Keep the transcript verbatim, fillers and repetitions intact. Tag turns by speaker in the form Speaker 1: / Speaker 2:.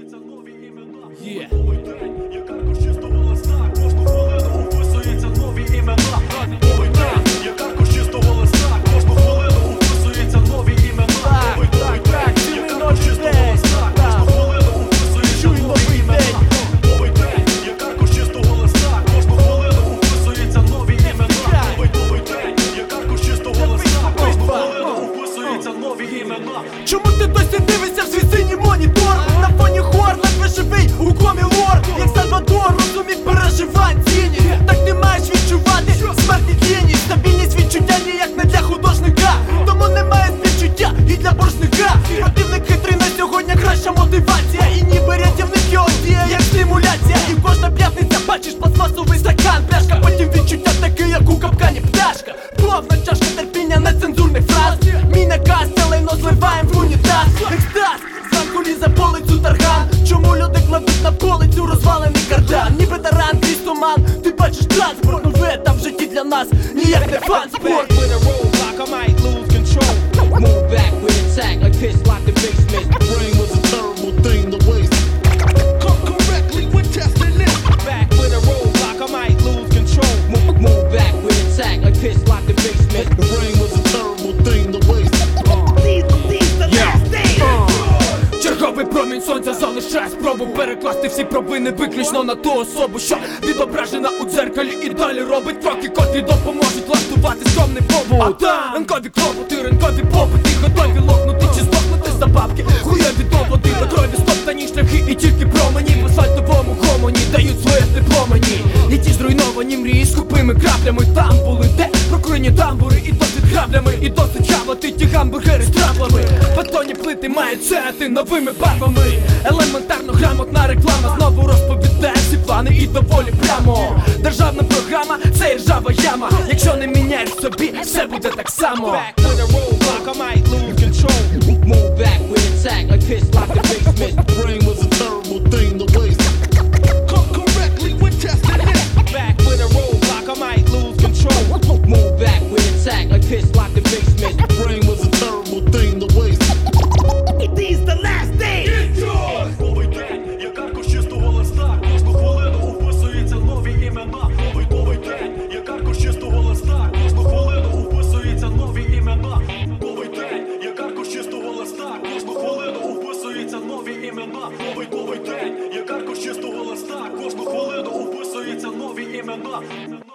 Speaker 1: Є.
Speaker 2: Як аркуш чистого листа, кожну хвилину вписується нові імена. Новий день, як аркуш чистого листа, кожну хвилину вписується нові імена. Новий день, як аркуш чистого листа, кожну хвилину вписується нові імена. Новий день, як аркуш чистого листа, кожну хвилину вписується нові імена. Новий день, як аркуш чистого листа, кожну хвилину вписується нові імена.
Speaker 1: Чому ти досі дивишся в свій синій монітор? На фоні хор, ледве живий у комі лор. Як Сальвадор, розумів переживань ціні. Так ти маєш відчувати смерть і тіні. Стабільність відчуття ніяк не для художника, тому немає співчуття і для боржника. Противник хитрий, на сьогодні краща мотивація. І ніби рятівник його діє, як стимуляція. І кожна п'ятниця бачиш пластмасовий стакан. Пляшка, потім відчуття таке, як у капкані пташка. Повна чашка терпіння нецензурних фраз. Мій наказ, це лайно зливаєм в унітаз. Екстаз, зранку лізе полицю тарган. Чому люди кладуть на полицю розвалений кардан? Ніби таран, крізь туман, ти бачиш транспорт. Нове там в житті для нас ніяк не фан-спорт.
Speaker 3: With a roadblock, I might lose control. Move back with attack like pitch lock the basement.
Speaker 4: Brain was a terrible thing to waste. Come correctly, we're testing it.
Speaker 3: Back with a roadblock, I might lose control. Move, move back with attack like pitch lock the basement.
Speaker 4: The brain was a terrible thing to waste.
Speaker 1: Черговий промінь сонця залишає спробу перекласти всі провини виключно на ту особу, що відображена у дзеркалі і далі робить кроки, котрі допоможуть влаштувати скромний побут. Ранкові клопоти, ранкові попити, готові лопнути чи здохнути за бабки. Хуйові доводи до крові, стоптані шляхи і тільки промені в асфальтовому гомоні дають своє тепло мені. І ті зруйновані мрії з купими краплями там були, де прокурені тамбури і досить граблями. І досить хавати ті гамбургери з траблами. Бетонні плити мають сяяти новими барвами. Елементарно грамотна реклама знову розповідає всі плани і доволі прямо. Державна програма – це ржава яма. Якщо не міняєш собі, все буде так само.
Speaker 3: Back with a roadblock, I might lose control. Move back with attack like pitch lock the basement.
Speaker 4: The brain was a terrible thing to waste. Come correctly, we're testing it.
Speaker 3: Back with a roadblock, I might lose control. Move back with attack like pitch lock the basement.
Speaker 4: The brain was a terrible thing to waste.
Speaker 2: Новий день, як аркуш чистого листа, кожну хвилину вписується нові імена. Новий новий день, як аркуш чистого листа, кожну хвилину вписується нові імена. Новий день, як аркуш чистого листа, кожну хвилину вписується нові імена. Новий новий день, як аркуш чистого листа, кожну хвилину вписується нові імена.